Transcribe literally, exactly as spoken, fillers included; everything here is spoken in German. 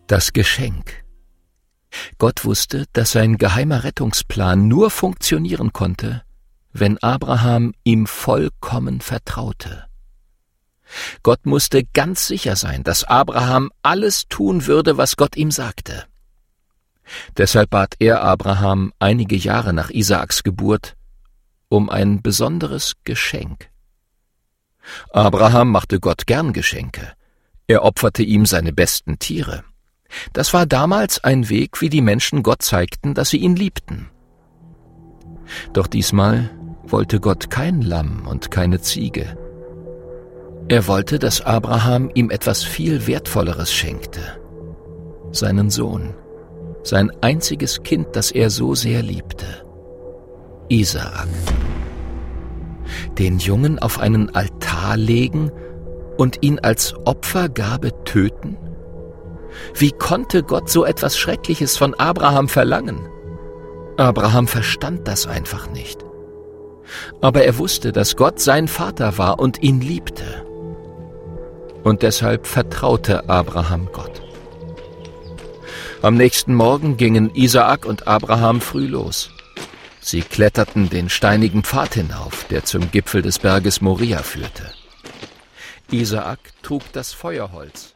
Das Geschenk. Gott wusste, dass sein geheimer Rettungsplan nur funktionieren konnte, wenn Abraham ihm vollkommen vertraute. Gott musste ganz sicher sein, dass Abraham alles tun würde, was Gott ihm sagte. Deshalb bat er Abraham einige Jahre nach Isaaks Geburt um ein besonderes Geschenk. Abraham machte Gott gern Geschenke. Er opferte ihm seine besten Tiere. Das war damals ein Weg, wie die Menschen Gott zeigten, dass sie ihn liebten. Doch diesmal wollte Gott kein Lamm und keine Ziege. Er wollte, dass Abraham ihm etwas viel Wertvolleres schenkte. Seinen Sohn, sein einziges Kind, das er so sehr liebte. Isaak. Den Jungen auf einen Altar legen und ihn als Opfergabe töten? Wie konnte Gott so etwas Schreckliches von Abraham verlangen? Abraham verstand das einfach nicht. Aber er wusste, dass Gott sein Vater war und ihn liebte. Und deshalb vertraute Abraham Gott. Am nächsten Morgen gingen Isaak und Abraham früh los. Sie kletterten den steinigen Pfad hinauf, der zum Gipfel des Berges Moria führte. Isaak trug das Feuerholz.